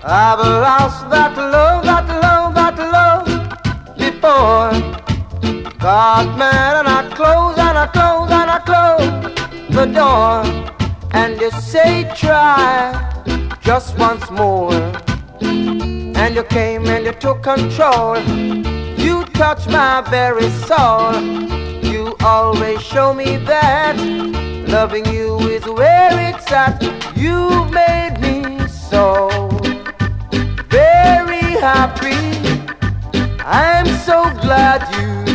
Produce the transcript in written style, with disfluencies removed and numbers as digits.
I've lost that love, that love, that love before. God, man, and I close, and I close, and I close the door. And you say try just once more. And you came and you took control. You touched my very soul. You always show me that loving you is where it's at. You've made me so very happy. I'm so glad you